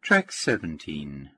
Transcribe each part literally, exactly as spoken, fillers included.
Track seventeen.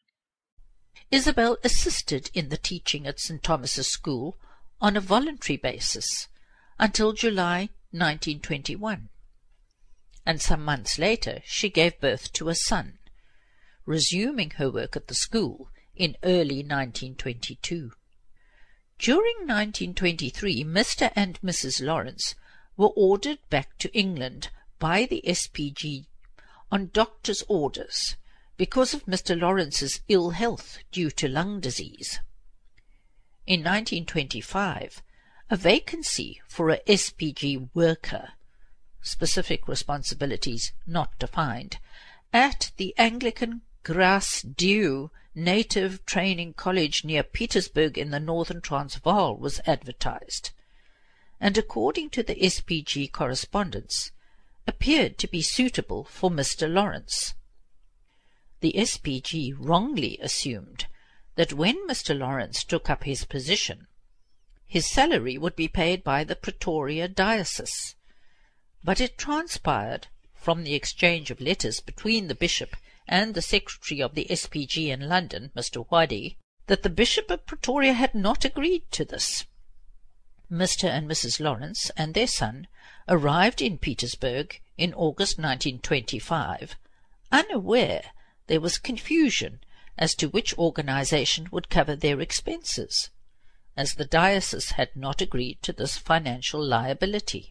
Isabel assisted in the teaching at St Thomas's School on a voluntary basis until July nineteen twenty-one, and some months later she gave birth to a son, resuming her work at the school in early nineteen twenty-two. During nineteen twenty-three, Mister and Missus Lawrence were ordered back to England by the S P G on doctor's orders because of Mister Lawrence's ill health due to lung disease. In nineteen twenty-five, a vacancy for a S P G worker, specific responsibilities not defined, at the Anglican Gras Dieu Native Training College near Petersburg in the northern Transvaal was advertised, and according to the S P G correspondence, appeared to be suitable for Mister Lawrence. The S P G wrongly assumed that when Mister Lawrence took up his position, his salary would be paid by the Pretoria Diocese, but it transpired, from the exchange of letters between the bishop and the secretary of the S P G in London, Mister Waddy, that the Bishop of Pretoria had not agreed to this. Mister and Missus Lawrence and their son arrived in Petersburg in August nineteen twenty-five, unaware there was confusion as to which organization would cover their expenses, as the diocese had not agreed to this financial liability.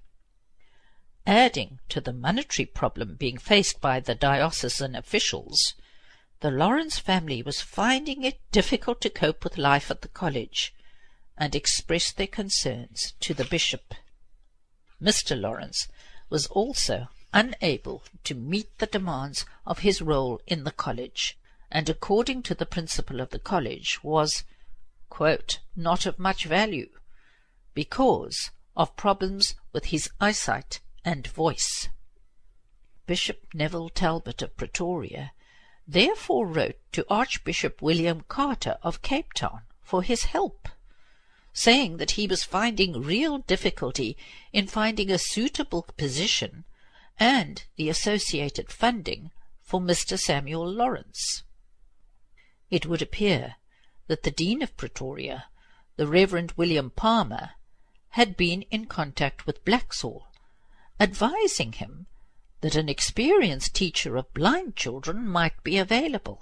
Adding to the monetary problem being faced by the diocesan officials, the Lawrence family was finding it difficult to cope with life at the college, and expressed their concerns to the bishop. Mister Lawrence was also unable to meet the demands of his role in the college, and according to the principal of the college was, quote, not of much value, because of problems with his eyesight and voice. Bishop Neville Talbot of Pretoria therefore wrote to Archbishop William Carter of Cape Town for his help, saying that he was finding real difficulty in finding a suitable position and the associated funding for Mister Samuel Lawrence. It would appear that the Dean of Pretoria, the Reverend William Palmer, had been in contact with Blacksall, advising him that an experienced teacher of blind children might be available.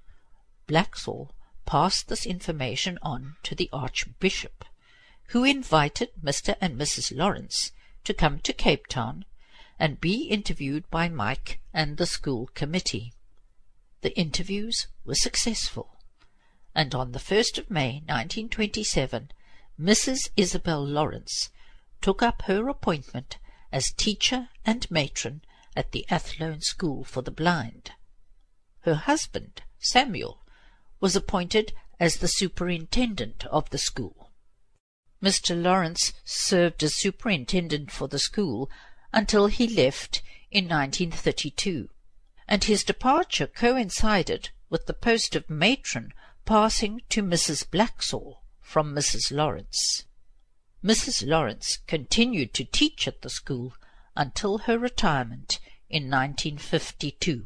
Blacksall passed this information on to the Archbishop, who invited Mister and Missus Lawrence to come to Cape Town and be interviewed by Mike and the school committee. The interviews were successful, and on the first of May nineteen twenty-seven, Missus Isabel Lawrence took up her appointment as teacher and matron at the Athlone School for the Blind. Her husband, Samuel, was appointed as the superintendent of the school. Mister Lawrence served as superintendent for the school until he left in nineteen thirty-two, and his departure coincided with the post of matron passing to Missus Blacksall from Missus Lawrence. Missus Lawrence continued to teach at the school until her retirement in nineteen fifty-two.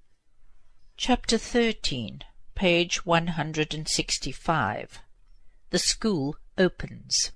Chapter thirteen, page one hundred sixty-five. The school opens.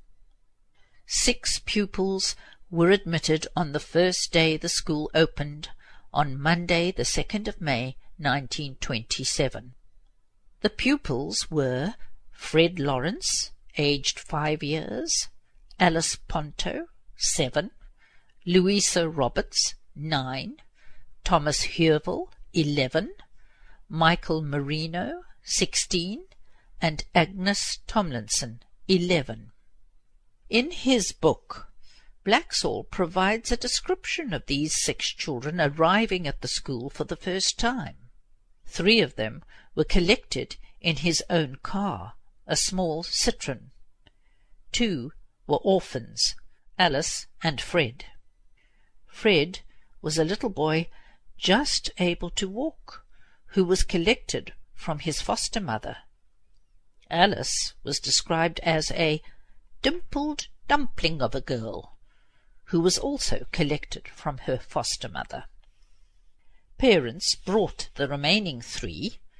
Six pupils were admitted on the first day the school opened, on Monday the second of May, nineteen twenty-seven. The pupils were Fred Lawrence, aged five years, Alice Ponto, seven, Louisa Roberts, nine, Thomas Hervel, eleven, Michael Marino, sixteen, and Agnes Tomlinson, eleven. In his book, Blacksall provides a description of these six children arriving at the school for the first time. Three of them were collected in his own car, a small Citroen. Two were orphans, Alice and Fred. Fred was a little boy just able to walk, who was collected from his foster mother. Alice was described as a dimpled dumpling of a girl, who was also collected from her foster mother. parents brought the remaining three,